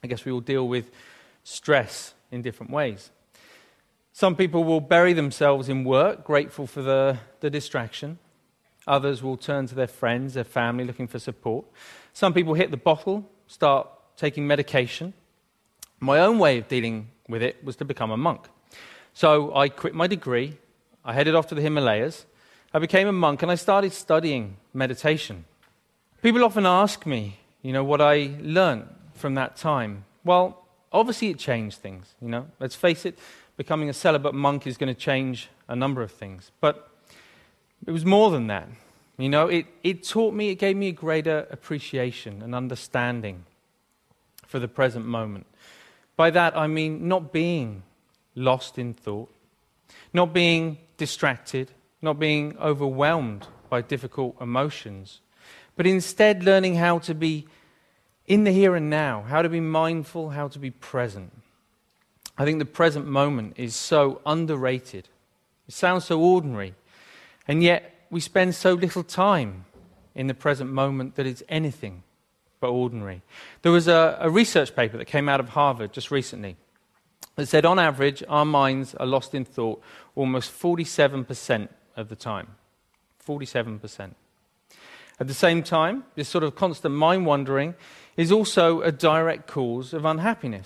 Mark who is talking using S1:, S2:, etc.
S1: I guess we all deal with stress in different ways. Some people will bury themselves in work, grateful for the distraction. Others will turn to their friends, their family, looking for support. Some people hit the bottle, start taking medication. My own way of dealing with it was to become a monk. So I quit my degree, I headed off to the Himalayas, I became a monk, and I started studying meditation. People often ask me, what I learned from that time. Well, obviously it changed things, Let's face it, becoming a celibate monk is going to change a number of things. But it was more than that. It taught me, it gave me a greater appreciation and understanding for the present moment. By that I mean not being lost in thought, not being distracted, not being overwhelmed by difficult emotions, but instead learning how to be in the here and now, how to be mindful, how to be present. I think the present moment is so underrated. It sounds so ordinary, and yet we spend so little time in the present moment that it's anything but ordinary. There was a research paper that came out of Harvard just recently that said on average our minds are lost in thought almost 47% of the time. 47%. At the same time, this sort of constant mind wandering is also a direct cause of unhappiness.